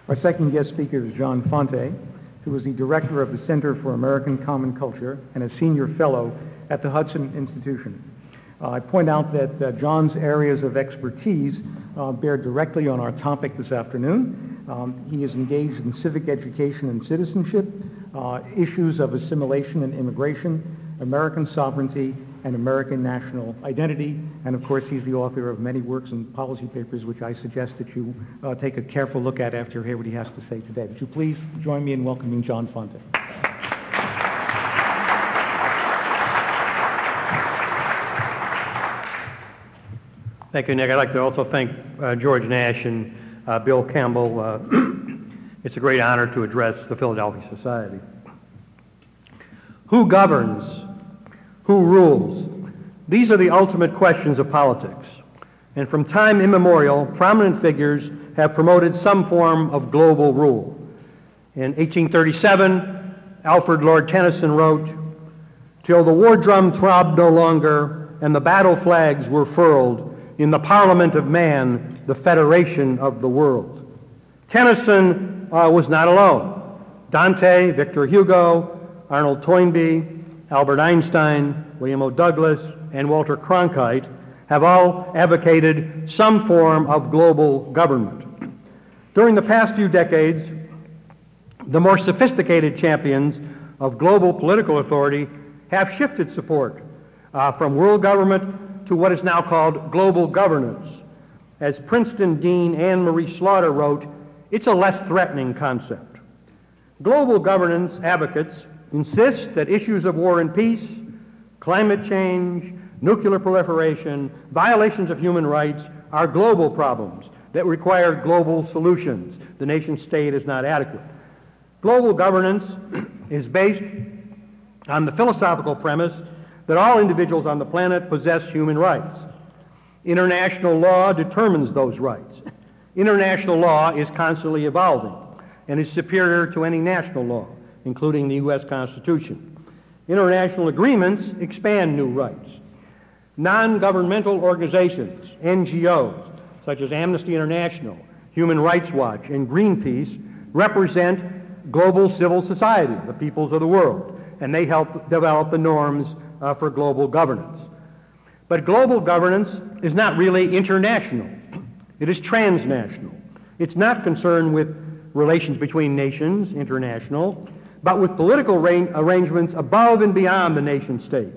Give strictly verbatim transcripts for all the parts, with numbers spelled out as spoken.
Our second guest speaker is John Fonte, who is the director of the Center for American Common Culture and a senior fellow at the Hudson Institution. Uh, I point out that uh, John's areas of expertise uh, bear directly on our topic this afternoon. Um, he is engaged in civic education and citizenship, uh, issues of assimilation and immigration, American sovereignty, and American national identity. And of course, he's the author of many works and policy papers, which I suggest that you uh, take a careful look at after you hear what he has to say today. Would you please join me in welcoming John Fonte? Thank you, Nick. I'd like to also thank uh, George Nash and uh, Bill Campbell. Uh, it's a great honor to address the Philadelphia Society. Who governs? Who rules? These are the ultimate questions of politics. And from time immemorial, prominent figures have promoted some form of global rule. In eighteen thirty-seven, Alfred Lord Tennyson wrote, "Till the war drum throbbed no longer and the battle flags were furled, in the Parliament of Man, the Federation of the World." Tennyson uh, was not alone. Dante, Victor Hugo, Arnold Toynbee, Albert Einstein, William O. Douglas, and Walter Cronkite have all advocated some form of global government. During the past few decades, the more sophisticated champions of global political authority have shifted support uh, from world government to what is now called global governance. As Princeton Dean Anne Marie Slaughter wrote, it's a less threatening concept. Global governance advocates insist that issues of war and peace, climate change, nuclear proliferation, violations of human rights are global problems that require global solutions. The nation state is not adequate. Global governance is based on the philosophical premise that all individuals on the planet possess human rights. International law determines those rights. International law is constantly evolving and is superior to any national law, including the U S Constitution. International agreements expand new rights. Non-governmental organizations, N G Os, such as Amnesty International, Human Rights Watch, and Greenpeace, represent global civil society, the peoples of the world, and they help develop the norms uh, for global governance. But global governance is not really international. It is transnational. It's not concerned with relations between nations, international, but with political arrangements above and beyond the nation state.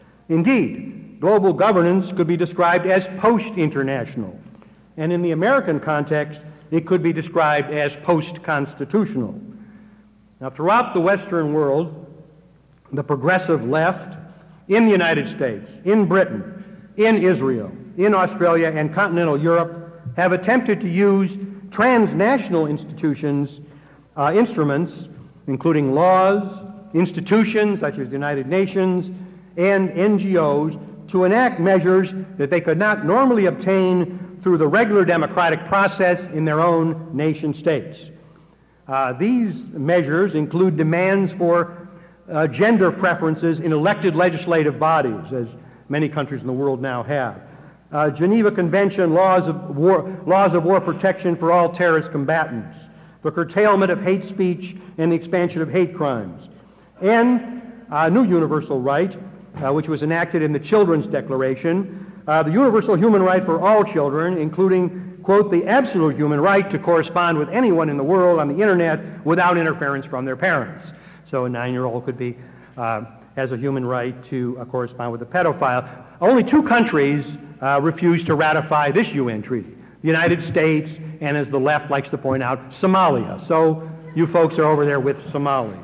Indeed, global governance could be described as post-international, and in the American context, it could be described as post-constitutional. Now, throughout the Western world, the progressive left in the United States, in Britain, in Israel, in Australia, and continental Europe have attempted to use transnational institutions, uh, instruments, including laws, institutions such as the United Nations, and N G Os, to enact measures that they could not normally obtain through the regular democratic process in their own nation states. Uh, these measures include demands for uh, gender preferences in elected legislative bodies, as many countries in the world now have. Uh, Geneva Convention laws of war, laws of war protection for all terrorist combatants, the curtailment of hate speech and the expansion of hate crimes, and a new universal right, uh, which was enacted in the Children's Declaration, uh, the universal human right for all children, including, quote, the absolute human right to correspond with anyone in the world on the internet without interference from their parents. So a nine-year-old could be, uh, has a human right to uh, correspond with a pedophile. Only two countries uh, refused to ratify this U N treaty. The United States, and as the left likes to point out, Somalia. So you folks are over there with Somalia.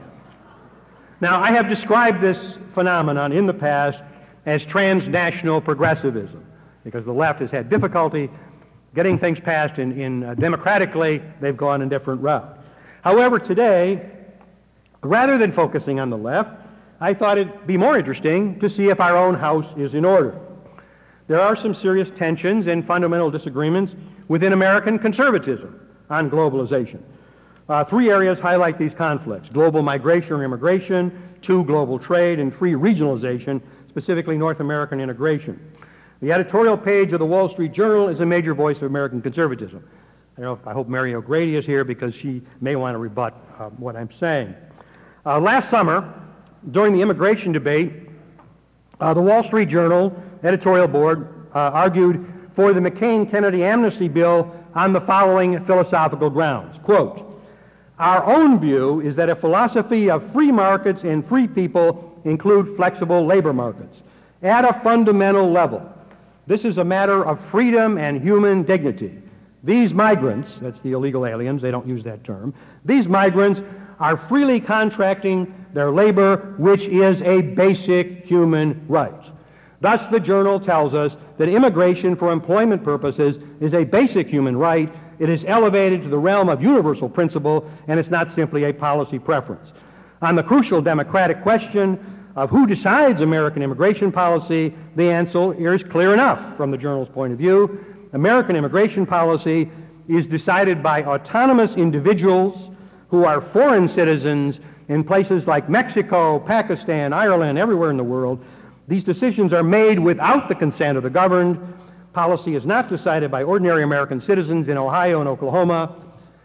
Now, I have described this phenomenon in the past as transnational progressivism, because the left has had difficulty getting things passed in, in uh, democratically. They've gone a different route. However, today, rather than focusing on the left, I thought it'd be more interesting to see if our own house is in order. There are some serious tensions and fundamental disagreements within American conservatism on globalization. Uh, three areas highlight these conflicts: global migration or immigration, two, global trade, and three, regionalization, specifically North American integration. The editorial page of the Wall Street Journal is a major voice of American conservatism. I don't know if, I hope Mary O'Grady is here because she may want to rebut uh, what I'm saying. Uh, last summer, during the immigration debate, uh, the Wall Street Journal editorial board uh, argued for the McCain-Kennedy amnesty bill on the following philosophical grounds. Quote, "Our own view is that a philosophy of free markets and free people include flexible labor markets. At a fundamental level, this is a matter of freedom and human dignity. These migrants," that's the illegal aliens, they don't use that term, "these migrants are freely contracting their labor, which is a basic human right." Thus, the journal tells us that immigration for employment purposes is a basic human right. It is elevated to the realm of universal principle, and it's not simply a policy preference. On the crucial democratic question of who decides American immigration policy, the answer is clear enough from the journal's point of view. American immigration policy is decided by autonomous individuals who are foreign citizens in places like Mexico, Pakistan, Ireland, everywhere in the world. These decisions are made without the consent of the governed. Policy is not decided by ordinary American citizens in Ohio and Oklahoma,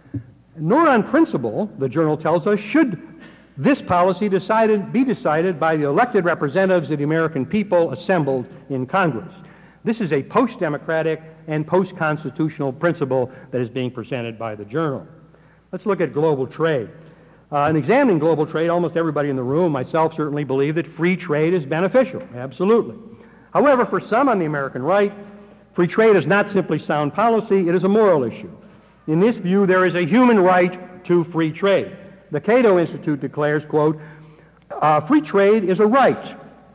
nor on principle, the journal tells us, should this policy decided, be decided by the elected representatives of the American people assembled in Congress. This is a post-democratic and post-constitutional principle that is being presented by the journal. Let's look at global trade. Uh, in examining global trade, almost everybody in the room, myself certainly, believe that free trade is beneficial, absolutely. However, for some on the American right, free trade is not simply sound policy, it is a moral issue. In this view, there is a human right to free trade. The Cato Institute declares, quote, uh, "Free trade is a right,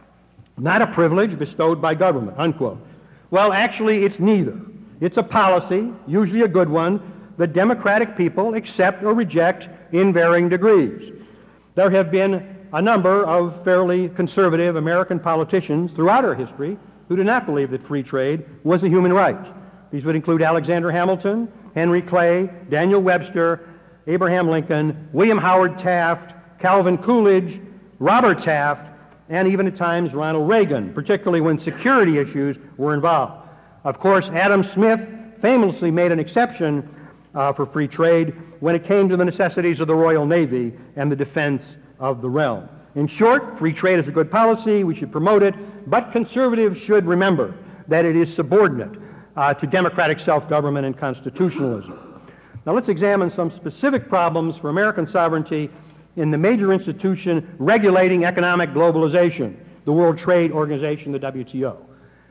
not a privilege bestowed by government," unquote. Well, actually, it's neither. It's a policy, usually a good one, that democratic people accept or reject in varying degrees. There have been a number of fairly conservative American politicians throughout our history who do not believe that free trade was a human right. These would include Alexander Hamilton, Henry Clay, Daniel Webster, Abraham Lincoln, William Howard Taft, Calvin Coolidge, Robert Taft, and even at times Ronald Reagan, particularly when security issues were involved. Of course, Adam Smith famously made an exception uh, for free trade when it came to the necessities of the Royal Navy and the defense of the realm. In short, free trade is a good policy, we should promote it, but conservatives should remember that it is subordinate uh, to democratic self-government and constitutionalism. Now let's examine some specific problems for American sovereignty in the major institution regulating economic globalization, the World Trade Organization, the W T O.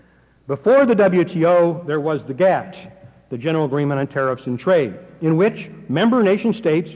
Before the W T O, there was the GATT, the General Agreement on Tariffs and Trade, in which member nation states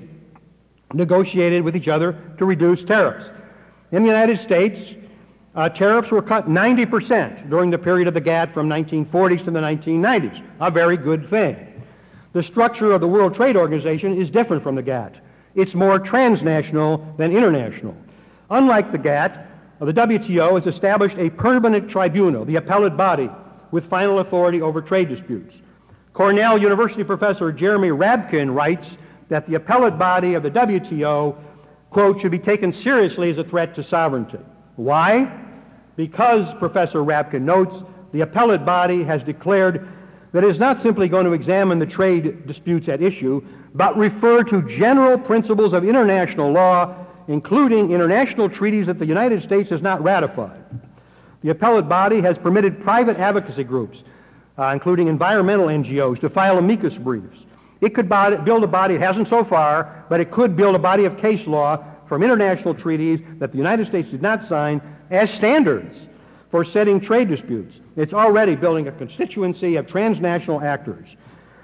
negotiated with each other to reduce tariffs. In the United States, uh, tariffs were cut ninety percent during the period of the GATT from nineteen forties to the nineteen nineties, a very good thing. The structure of the World Trade Organization is different from the GATT. It's more transnational than international. Unlike the GATT, the W T O has established a permanent tribunal, the appellate body, with final authority over trade disputes. Cornell University professor Jeremy Rabkin writes that the appellate body of the W T O, quote, "should be taken seriously as a threat to sovereignty." Why? Because, Professor Rabkin notes, the appellate body has declared that it is not simply going to examine the trade disputes at issue, but refer to general principles of international law, including international treaties that the United States has not ratified. The appellate body has permitted private advocacy groups, uh, including environmental N G Os, to file amicus briefs. It could body, build a body, it hasn't so far, but it could build a body of case law from international treaties that the United States did not sign as standards for setting trade disputes. It's already building a constituency of transnational actors.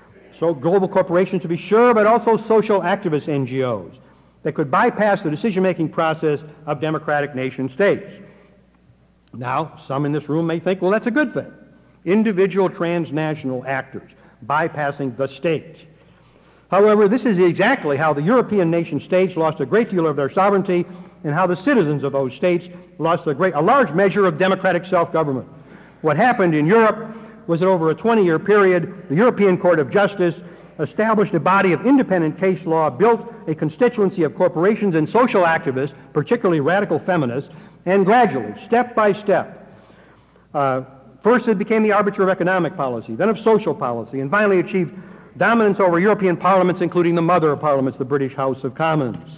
So global corporations to be sure, but also social activist N G Os that could bypass the decision-making process of democratic nation states. Now, some in this room may think, well, that's a good thing. Individual transnational actors bypassing the state. However, this is exactly how the European nation states lost a great deal of their sovereignty and how the citizens of those states lost a, great, a large measure of democratic self-government. What happened in Europe was that over a twenty-year period, the European Court of Justice established a body of independent case law, built a constituency of corporations and social activists, particularly radical feminists, and gradually, step by step, uh, first it became the arbiter of economic policy, then of social policy, and finally achieved dominance over European parliaments, including the mother of parliaments, the British House of Commons.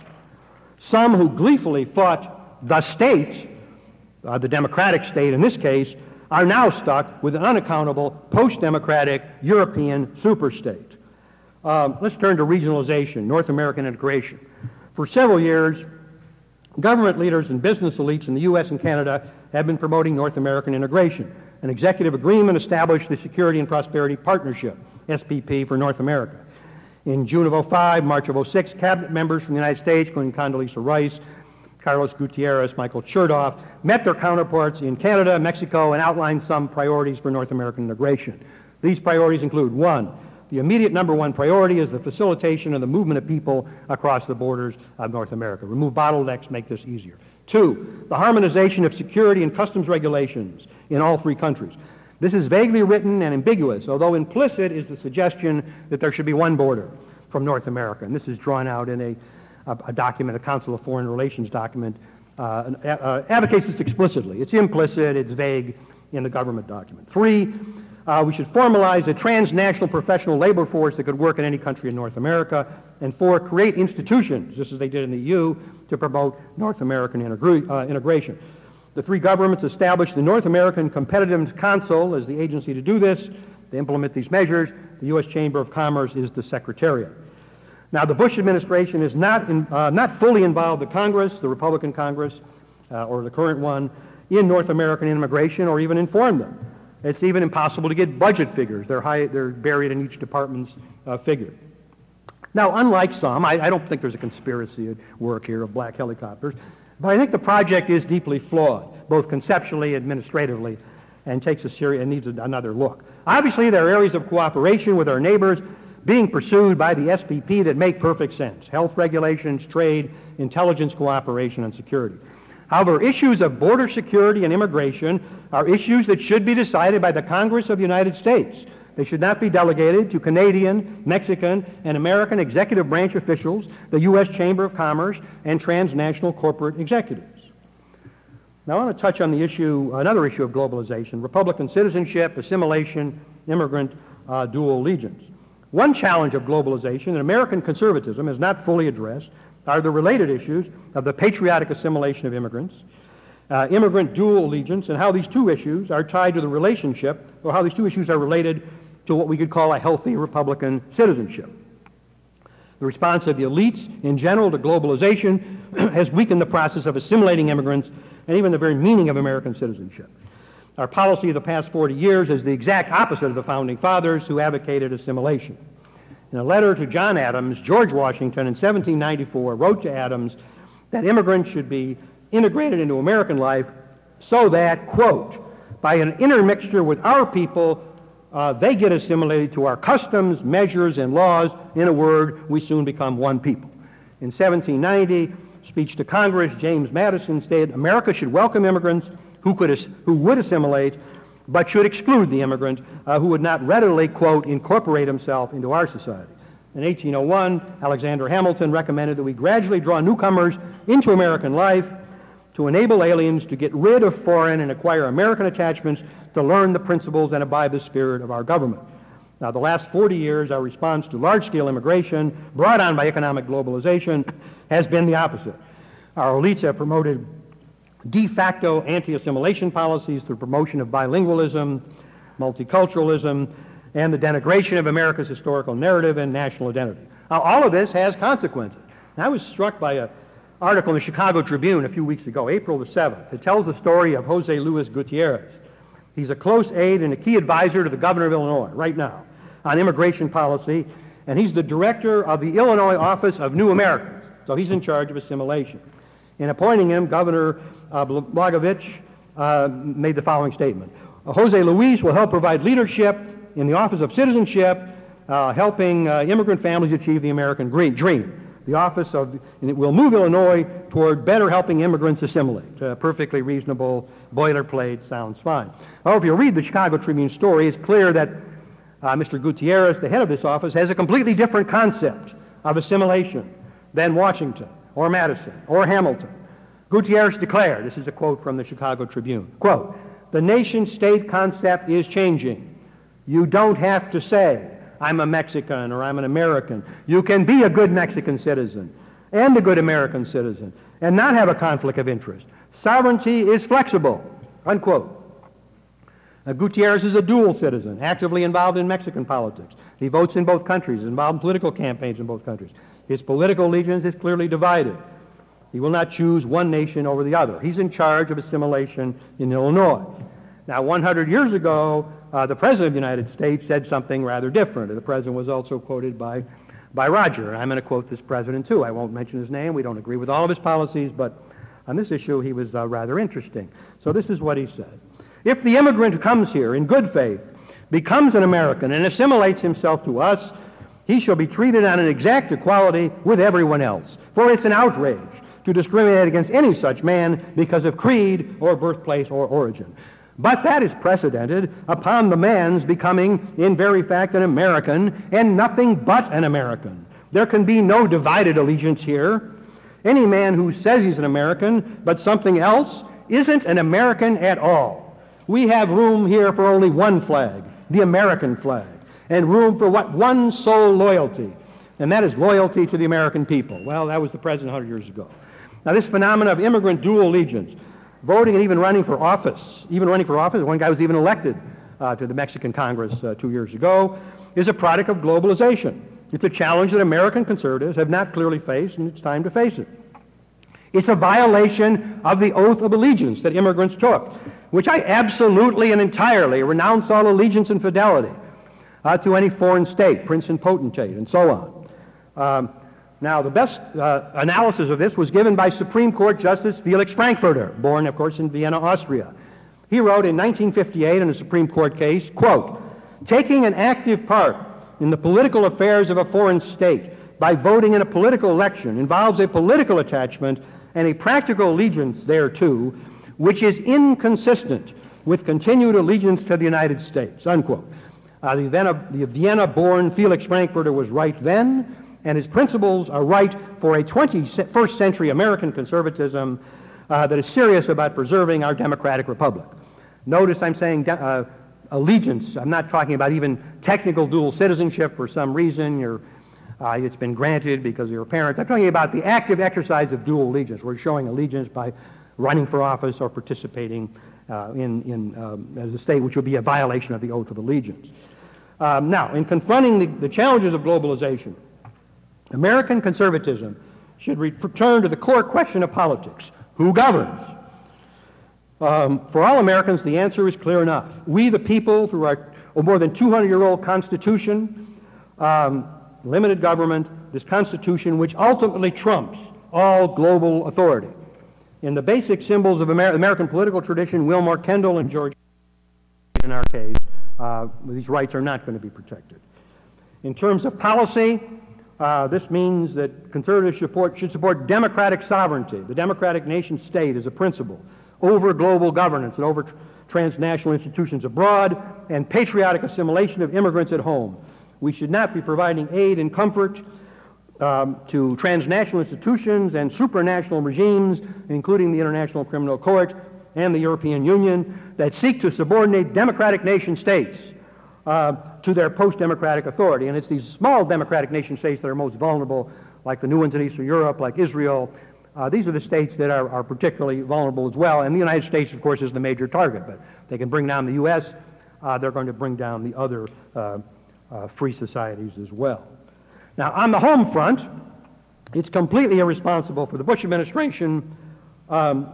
Some who gleefully fought the state, uh, the democratic state in this case, are now stuck with an unaccountable post-democratic European superstate. Um, let's turn to regionalization, North American integration. For several years, government leaders and business elites in the U S and Canada have been promoting North American integration. An executive agreement established the Security and Prosperity Partnership, S P P, for North America. In June of oh five, March of oh six, cabinet members from the United States, including Condoleezza Rice, Carlos Gutierrez, Michael Chertoff, met their counterparts in Canada, Mexico, and outlined some priorities for North American integration. These priorities include, one, the immediate number one priority is the facilitation of the movement of people across the borders of North America. Remove bottlenecks, make this easier. Two, the harmonization of security and customs regulations in all three countries. This is vaguely written and ambiguous, although implicit is the suggestion that there should be one border from North America. And this is drawn out in a, a, a document, a Council of Foreign Relations document, uh, uh, advocates this explicitly. It's implicit, it's vague in the government document. Three, Uh, we should formalize a transnational professional labor force that could work in any country in North America. And four, create institutions, just as they did in the E U, to promote North American integra- uh, integration. The three governments established the North American Competitiveness Council as the agency to do this, to implement these measures. The U S Chamber of Commerce is the secretariat. Now, the Bush administration is not, in, uh, not fully involved the Congress, the Republican Congress, uh, or the current one, in North American immigration or even informed them. It's even impossible to get budget figures. They're, high, they're buried in each department's uh, figure. Now, unlike some, I, I don't think there's a conspiracy at work here of black helicopters, but I think the project is deeply flawed, both conceptually, administratively, and takes a serious and needs a, another look. Obviously, there are areas of cooperation with our neighbors being pursued by the S P P that make perfect sense: health regulations, trade, intelligence cooperation, and security. However, issues of border security and immigration are issues that should be decided by the Congress of the United States. They should not be delegated to Canadian, Mexican, and American executive branch officials, the U S Chamber of Commerce, and transnational corporate executives. Now, I want to touch on the issue, another issue of globalization: Republican citizenship, assimilation, immigrant uh, dual allegiance. One challenge of globalization that American conservatism has not fully addressed are the related issues of the patriotic assimilation of immigrants, uh, immigrant dual allegiance, and how these two issues are tied to the relationship, or how these two issues are related to what we could call a healthy Republican citizenship. The response of the elites in general to globalization has weakened the process of assimilating immigrants and even the very meaning of American citizenship. Our policy of the past forty years is the exact opposite of the Founding Fathers, who advocated assimilation. In a letter to John Adams, George Washington in seventeen ninety-four wrote to Adams that immigrants should be integrated into American life so that, quote, by an intermixture with our people, uh, they get assimilated to our customs, measures, and laws. In a word, we soon become one people. In seventeen ninety, speech to Congress, James Madison stated, America should welcome immigrants who, could, who would assimilate, but should exclude the immigrant uh, who would not readily, quote, incorporate himself into our society. In eighteen oh one, Alexander Hamilton recommended that we gradually draw newcomers into American life to enable aliens to get rid of foreign and acquire American attachments, to learn the principles and imbibe the spirit of our government. Now, the last forty years, our response to large-scale immigration brought on by economic globalization has been the opposite. Our elites have promoted de facto anti-assimilation policies through promotion of bilingualism, multiculturalism, and the denigration of America's historical narrative and national identity. Now, all of this has consequences. And I was struck by an article in the Chicago Tribune a few weeks ago, April the seventh. It tells the story of Jose Luis Gutierrez. He's a close aide and a key advisor to the governor of Illinois right now on immigration policy, and he's the director of the Illinois Office of New Americans, so he's in charge of assimilation. In appointing him, Governor uh, Blagojevich uh, made the following statement: Jose Luis will help provide leadership in the Office of Citizenship, uh, helping uh, immigrant families achieve the American dream. The Office of, and it will move Illinois toward better helping immigrants assimilate. Uh, perfectly reasonable, boilerplate, sounds fine. However, if you read the Chicago Tribune story, it's clear that uh, Mister Gutierrez, the head of this office, has a completely different concept of assimilation than Washington or Madison or Hamilton. Gutierrez declared, this is a quote from the Chicago Tribune, quote, "The nation-state concept is changing. You don't have to say, I'm a Mexican or I'm an American. You can be a good Mexican citizen and a good American citizen and not have a conflict of interest. Sovereignty is flexible, unquote. Now, Gutierrez is a dual citizen, actively involved in Mexican politics. He votes in both countries, is involved in political campaigns in both countries. His political allegiance is clearly divided. He will not choose one nation over the other. He's in charge of assimilation in Illinois. Now, one hundred years ago, uh, the President of the United States said something rather different. The President was also quoted by, by Roger, and I'm going to quote this President too. I won't mention his name. We don't agree with all of his policies, but on this issue, he was uh, rather interesting. So this is what he said. If the immigrant who comes here in good faith becomes an American and assimilates himself to us, he shall be treated on an exact equality with everyone else. For it's an outrage to discriminate against any such man because of creed or birthplace or origin. But that is precedented upon the man's becoming in very fact an American and nothing but an American. There can be no divided allegiance here. Any man who says he's an American but something else isn't an American at all. We have room here for only one flag, the American flag, and room for what? One sole loyalty, and that is loyalty to the American people. Well, that was the president one hundred years ago. Now, this phenomenon of immigrant dual allegiance, voting and even running for office, even running for office, one guy was even elected uh, to the Mexican Congress uh, two years ago, is a product of globalization. It's a challenge that American conservatives have not clearly faced, and it's time to face it. It's a violation of the oath of allegiance that immigrants took, which I absolutely and entirely renounce all allegiance and fidelity uh, to any foreign state, prince and potentate, and so on. Um, now, the best uh, analysis of this was given by Supreme Court Justice Felix Frankfurter, born, of course, in Vienna, Austria. He wrote in nineteen fifty-eight in a Supreme Court case, quote, "Taking an active part in the political affairs of a foreign state by voting in a political election involves a political attachment and a practical allegiance thereto, which is inconsistent with continued allegiance to the United States," unquote. Uh, the Vienna, the Vienna-born Felix Frankfurter was right then, and his principles are right for a twenty-first century American conservatism uh, that is serious about preserving our democratic republic. Notice I'm saying uh, allegiance. I'm not talking about even technical dual citizenship for some reason. You're Uh, it's been granted because of your parents. I'm talking about the active exercise of dual allegiance. We're showing allegiance by running for office or participating uh, in, in um, as a state, which would be a violation of the oath of allegiance. Um, now, in confronting the, the challenges of globalization, American conservatism should return to the core question of politics: who governs? Um, for all Americans, the answer is clear enough. We, the people, through our oh, more than two hundred year old Constitution, um, limited government, this Constitution which ultimately trumps all global authority. In the basic symbols of Amer- American political tradition, Wilmore Kendall and George, in our case, uh, these rights are not going to be protected. In terms of policy, uh, this means that conservatives support, should support democratic sovereignty, the democratic nation state as a principle, over global governance and over tr- transnational institutions abroad, and patriotic assimilation of immigrants at home. We should not be providing aid and comfort um, to transnational institutions and supranational regimes, including the International Criminal Court and the European Union, that seek to subordinate democratic nation states uh, to their post-democratic authority. And it's these small democratic nation states that are most vulnerable, like the new ones in Eastern Europe, like Israel. Uh, these are the states that are, are particularly vulnerable as well. And the United States, of course, is the major target. But they can bring down the U S, uh, they're going to bring down the other uh, uh, free societies as well. Now, on the home front, it's completely irresponsible for the Bush administration, um,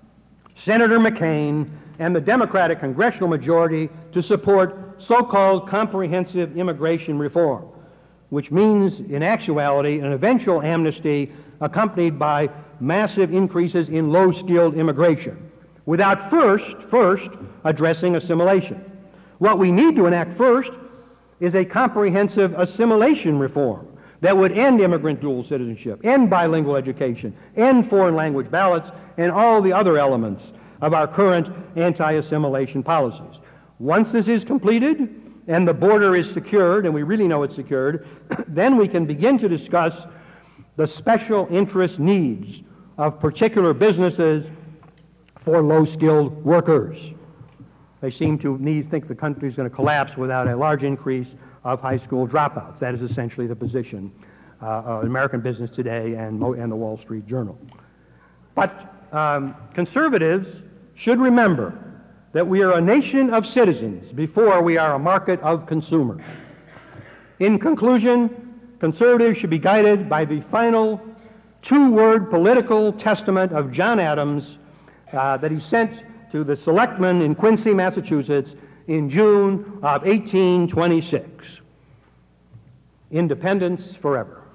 Senator McCain, and the Democratic congressional majority to support so-called comprehensive immigration reform, which means, in actuality, an eventual amnesty accompanied by massive increases in low-skilled immigration, without first, first addressing assimilation. What we need to enact first is a comprehensive assimilation reform that would end immigrant dual citizenship, end bilingual education, end foreign language ballots, and all the other elements of our current anti-assimilation policies. Once this is completed and the border is secured, and we really know it's secured, then we can begin to discuss the special interest needs of particular businesses for low-skilled workers. They seem to need, think the country is going to collapse without a large increase of high school dropouts. That is essentially the position uh, of American business today and, Mo and the Wall Street Journal. But um, conservatives should remember that we are a nation of citizens before we are a market of consumers. In conclusion, conservatives should be guided by the final two-word political testament of John Adams uh, that he sent to the selectmen in Quincy, Massachusetts in June of eighteen twenty-six. Independence forever.